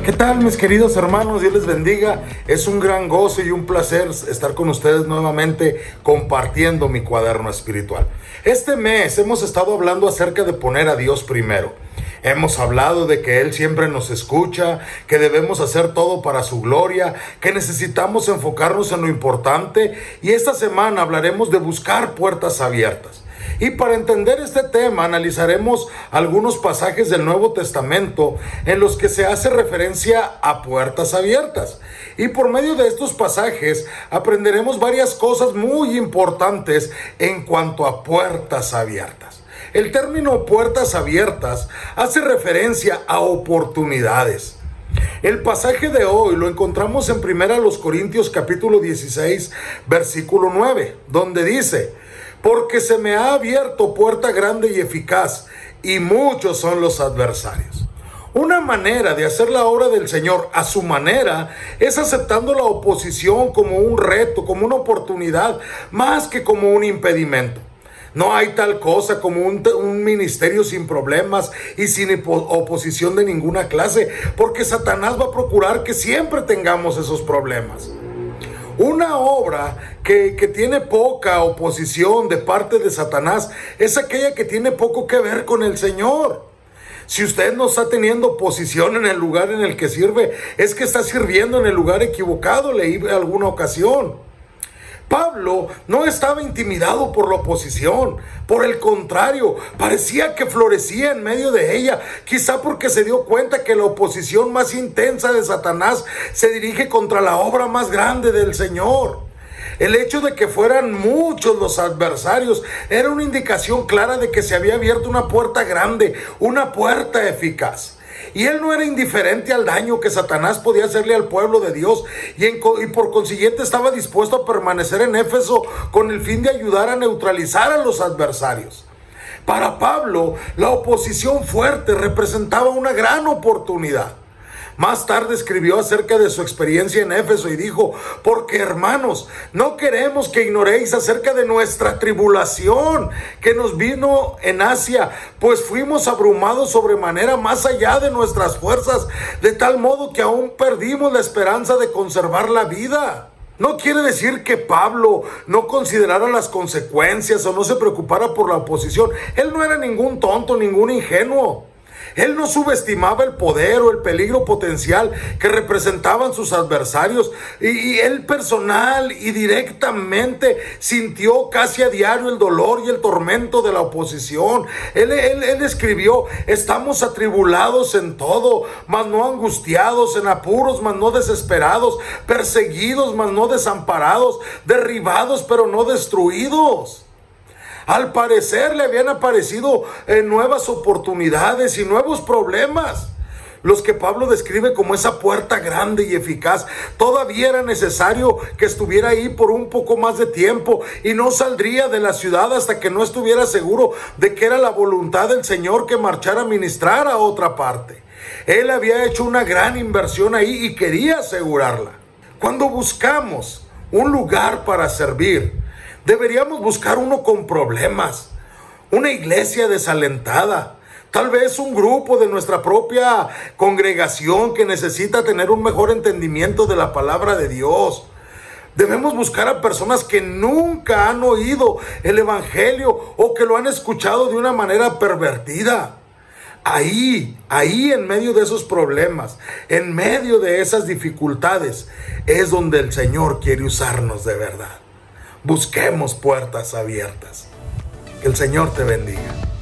¿Qué tal, mis queridos hermanos? Dios les bendiga. Es un gran gozo y un placer estar con ustedes nuevamente compartiendo mi cuaderno espiritual. Este mes hemos estado hablando acerca de poner a Dios primero. Hemos hablado de que Él siempre nos escucha, que debemos hacer todo para su gloria, que necesitamos enfocarnos en lo importante, y esta semana hablaremos de buscar puertas abiertas. Y para entender este tema analizaremos algunos pasajes del Nuevo Testamento en los que se hace referencia a puertas abiertas. Y por medio de estos pasajes aprenderemos varias cosas muy importantes en cuanto a puertas abiertas. El término puertas abiertas hace referencia a oportunidades. El pasaje de hoy lo encontramos en 1 Corintios capítulo 16, versículo 9, donde dice: porque se me ha abierto puerta grande y eficaz, y muchos son los adversarios. Una manera de hacer la obra del Señor a su manera es aceptando la oposición como un reto, como una oportunidad, más que como un impedimento. No hay tal cosa como un ministerio sin problemas y sin oposición de ninguna clase, porque Satanás va a procurar que siempre tengamos esos problemas. Una obra que tiene poca oposición de parte de Satanás es aquella que tiene poco que ver con el Señor. Si usted no está teniendo oposición en el lugar en el que sirve, es que está sirviendo en el lugar equivocado, leí alguna ocasión. Pablo no estaba intimidado por la oposición, por el contrario, parecía que florecía en medio de ella, quizá porque se dio cuenta que la oposición más intensa de Satanás se dirige contra la obra más grande del Señor. El hecho de que fueran muchos los adversarios era una indicación clara de que se había abierto una puerta grande, una puerta eficaz. Y él no era indiferente al daño que Satanás podía hacerle al pueblo de Dios, y por consiguiente estaba dispuesto a permanecer en Éfeso con el fin de ayudar a neutralizar a los adversarios. Para Pablo, la oposición fuerte representaba una gran oportunidad. Más tarde escribió acerca de su experiencia en Éfeso y dijo: porque, hermanos, no queremos que ignoréis acerca de nuestra tribulación que nos vino en Asia, pues fuimos abrumados sobremanera más allá de nuestras fuerzas, de tal modo que aún perdimos la esperanza de conservar la vida. No quiere decir que Pablo no considerara las consecuencias o no se preocupara por la oposición. Él no era ningún tonto, ningún ingenuo. Él no subestimaba el poder o el peligro potencial que representaban sus adversarios, y él personal y directamente sintió casi a diario el dolor y el tormento de la oposición. Él escribió: estamos atribulados en todo, mas no angustiados, en apuros, mas no desesperados, perseguidos, mas no desamparados, derribados, pero no destruidos. Al parecer le habían aparecido nuevas oportunidades y nuevos problemas, los que Pablo describe como esa puerta grande y eficaz. Todavía era necesario que estuviera ahí por un poco más de tiempo, y no saldría de la ciudad hasta que no estuviera seguro de que era la voluntad del Señor que marchara a ministrar a otra parte. Él había hecho una gran inversión ahí y quería asegurarla. Cuando buscamos un lugar para servir, deberíamos buscar uno con problemas, una iglesia desalentada, tal vez un grupo de nuestra propia congregación que necesita tener un mejor entendimiento de la palabra de Dios. Debemos buscar a personas que nunca han oído el evangelio o que lo han escuchado de una manera pervertida. Ahí en medio de esos problemas, en medio de esas dificultades, es donde el Señor quiere usarnos de verdad. Busquemos puertas abiertas. Que el Señor te bendiga.